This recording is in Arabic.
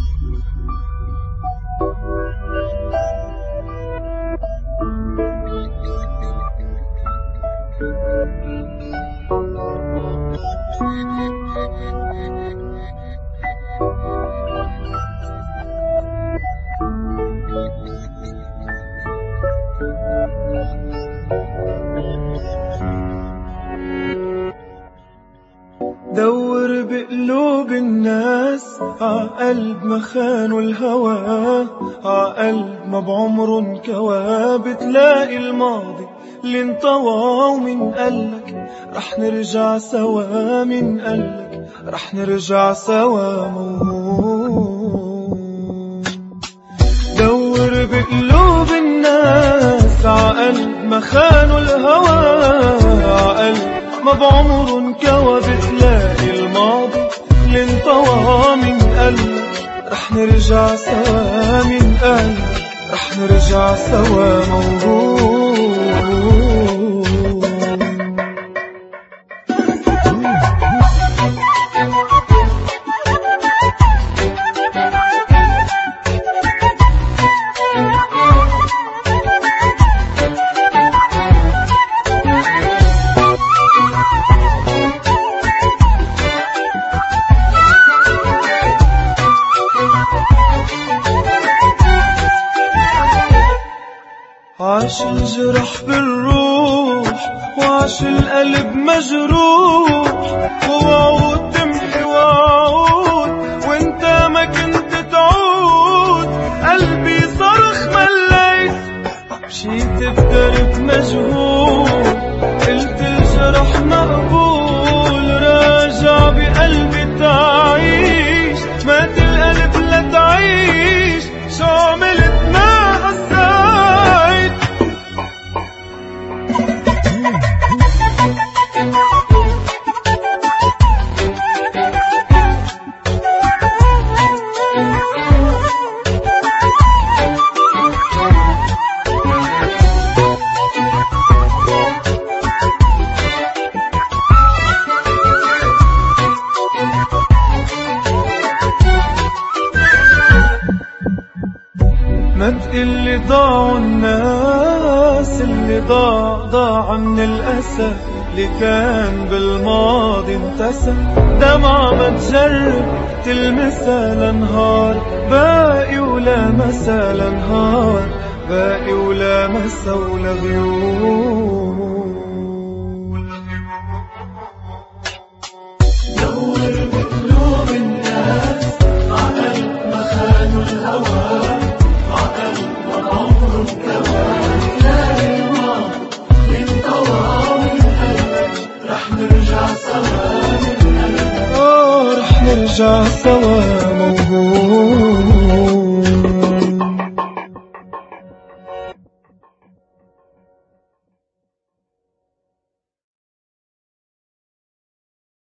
دور بقلوب الناس عقلب ما خانوا الهوى، عقلب ما بعمره انكوى، بتلاقي الماضي اللي انطوى. ومن قالك رح نرجع سوا؟ من قالك رح نرجع سوا؟ موهوم. دور بقلوب الناس عقلب ما خانوا الهوى، عقلب ما بعمره انكوى، بتلاقي الماضي اللي انطوى. من قلبك رح نرجع سوا؟ من قلبك رح نرجع سوا؟ موهوم. عاش الجرح بالروح وعاش القلب مجروح، ووعود تمحي وعود وانت ما كنت تعود. قلبي صرخ مليت مشيت بدرب مجهول، قلت الجرح مقبول راجع بقلبي تعيش. مات القلب لتعيش، شو عملت ما حسيت؟ ما تقلي ضاعوا الناس، اللي ضاع من الأسى اللي كان بالماضي انتسى. دمعة ما تجرب تلمسها لنهار باقي ولا مسا، لنهار باقي ولا مسا ولا غيوم. دور بقلوب الناس عقل ما خانوا الهوى، رح نرجع سوا؟ موهوم.